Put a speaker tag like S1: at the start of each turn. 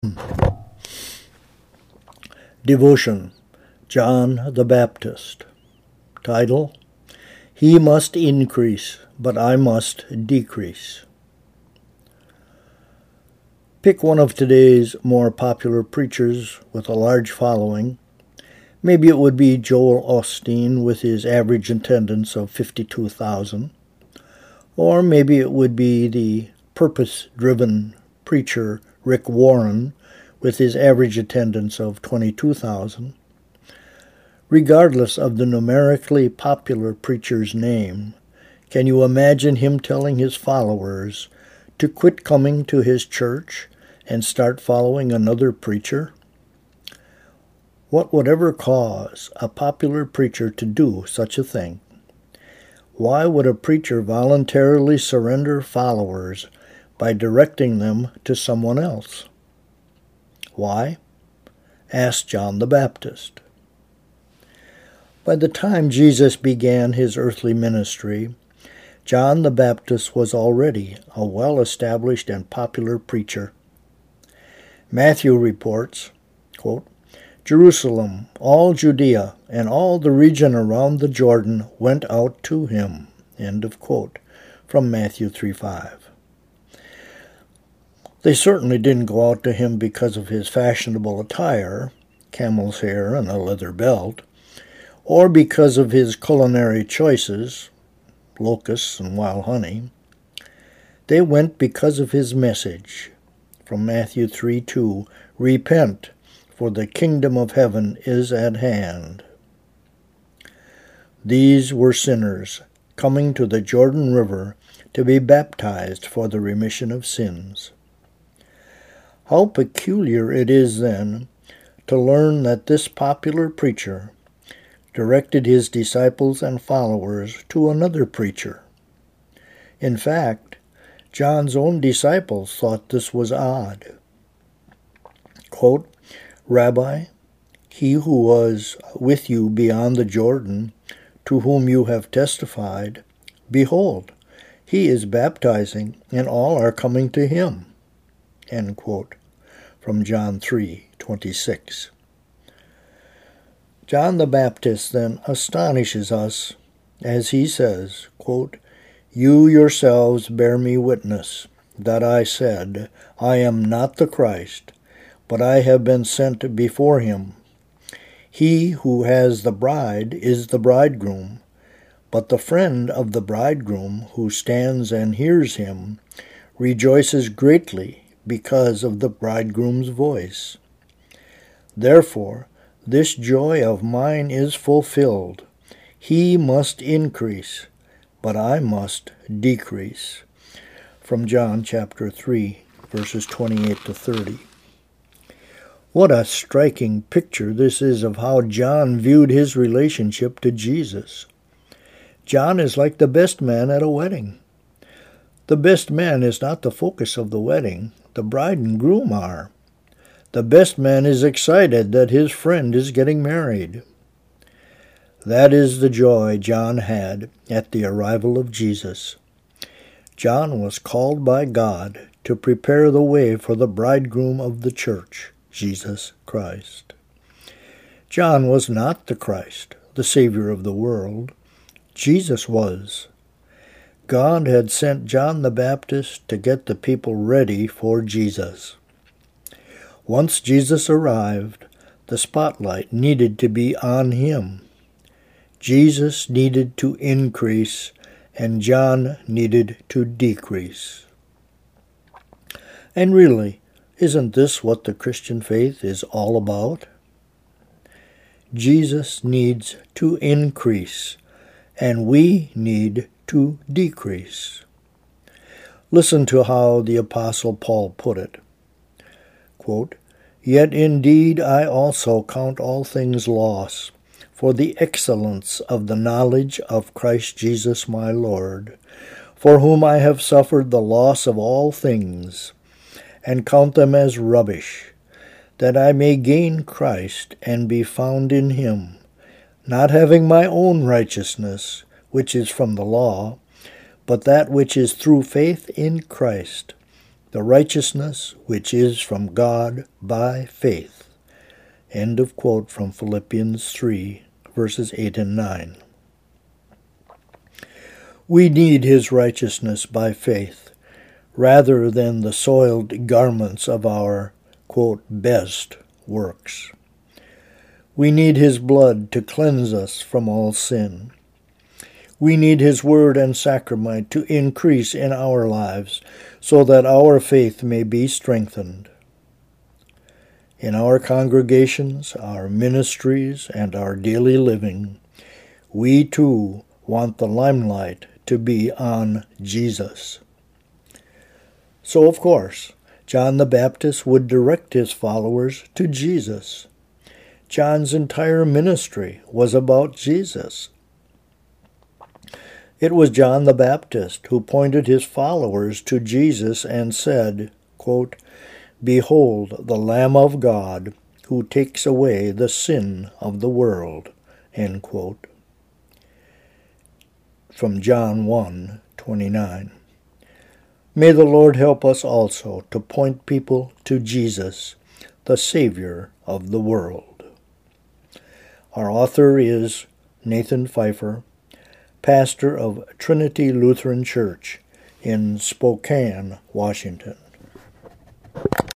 S1: Devotion, John the Baptist. Title, He Must Increase, but I Must Decrease. Pick one of today's more popular preachers with a large following. Maybe it would be Joel Osteen with his average attendance of 52,000. Or maybe it would be the purpose-driven preacher Rick Warren with his average attendance of 22,000. Regardless of the numerically popular preacher's name, can you imagine him telling his followers to quit coming to his church and start following another preacher? What would ever cause a popular preacher to do such a thing? Why would a preacher voluntarily surrender followers by directing them to someone else? Why? Ask John the Baptist. By the time Jesus began his earthly ministry, John the Baptist was already a well-established and popular preacher. Matthew reports, quote, Jerusalem, all Judea, and all the region around the Jordan went out to him, end of quote, from Matthew 3:5. They certainly didn't go out to him because of his fashionable attire, camel's hair and a leather belt, or because of his culinary choices, locusts and wild honey. They went because of his message, from Matthew 3:2, Repent, for the kingdom of heaven is at hand. These were sinners coming to the Jordan River to be baptized for the remission of sins. How peculiar it is, then, to learn that this popular preacher directed his disciples and followers to another preacher. In fact, John's own disciples thought this was odd. Quote, Rabbi, he who was with you beyond the Jordan, to whom you have testified, behold, he is baptizing, and all are coming to him. End quote. From John 3:26. John the Baptist then astonishes us as he says, quote, You yourselves bear me witness that I said, I am not the Christ, but I have been sent before him. He who has the bride is the bridegroom, but the friend of the bridegroom who stands and hears him rejoices greatly because of the bridegroom's voice. Therefore, this joy of mine is fulfilled. He must increase, but I must decrease. From John chapter 3, verses 28 to 30. What a striking picture this is of how John viewed his relationship to Jesus. John is like the best man at a wedding. The best man is not the focus of the wedding. The bride and groom are. The best man is excited that his friend is getting married. That is the joy John had at the arrival of Jesus. John was called by God to prepare the way for the bridegroom of the church, Jesus Christ. John was not the Christ, the Savior of the world. Jesus was. God had sent John the Baptist to get the people ready for Jesus. Once Jesus arrived, the spotlight needed to be on him. Jesus needed to increase, and John needed to decrease. And really, isn't this what the Christian faith is all about? Jesus needs to increase, and we need to decrease. Listen to how the Apostle Paul put it. Quote, Yet indeed I also count all things loss, for the excellence of the knowledge of Christ Jesus my Lord, for whom I have suffered the loss of all things, and count them as rubbish, that I may gain Christ and be found in him, not having my own righteousness, which is from the law, but that which is through faith in Christ, the righteousness which is from God by faith. End of quote from Philippians 3, verses 8 and 9. We need his righteousness by faith, rather than the soiled garments of our, quote, best works. We need his blood to cleanse us from all sin. We need his word and sacrament to increase in our lives so that our faith may be strengthened. In our congregations, our ministries, and our daily living, we too want the limelight to be on Jesus. So, of course, John the Baptist would direct his followers to Jesus. John's entire ministry was about Jesus. It was John the Baptist who pointed his followers to Jesus and said, quote, "Behold, the Lamb of God, who takes away the sin of the world," end quote. From John 1:29. May the Lord help us also to point people to Jesus, the Savior of the world. Our author is Nathan Pfeiffer, pastor of Trinity Lutheran Church in Spokane, Washington.